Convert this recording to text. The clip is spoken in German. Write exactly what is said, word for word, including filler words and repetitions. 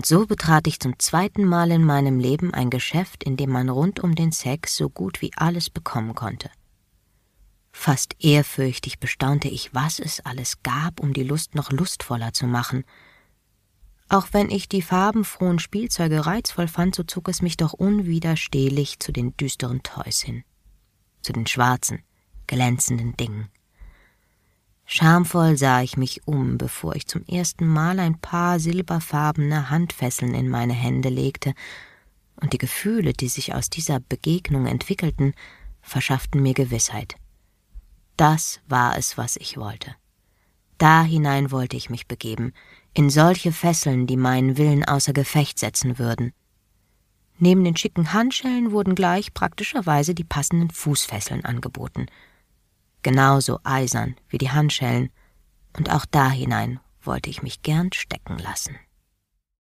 Und so betrat ich zum zweiten Mal in meinem Leben ein Geschäft, in dem man rund um den Sex so gut wie alles bekommen konnte. Fast ehrfürchtig bestaunte ich, was es alles gab, um die Lust noch lustvoller zu machen. Auch wenn ich die farbenfrohen Spielzeuge reizvoll fand, so zog es mich doch unwiderstehlich zu den düsteren Toys hin, zu den schwarzen, glänzenden Dingen. Schamvoll sah ich mich um, bevor ich zum ersten Mal ein paar silberfarbene Handfesseln in meine Hände legte, und die Gefühle, die sich aus dieser Begegnung entwickelten, verschafften mir Gewissheit. Das war es, was ich wollte. Da hinein wollte ich mich begeben, in solche Fesseln, die meinen Willen außer Gefecht setzen würden. Neben den schicken Handschellen wurden gleich praktischerweise die passenden Fußfesseln angeboten. Genauso eisern wie die Handschellen, und auch da hinein wollte ich mich gern stecken lassen.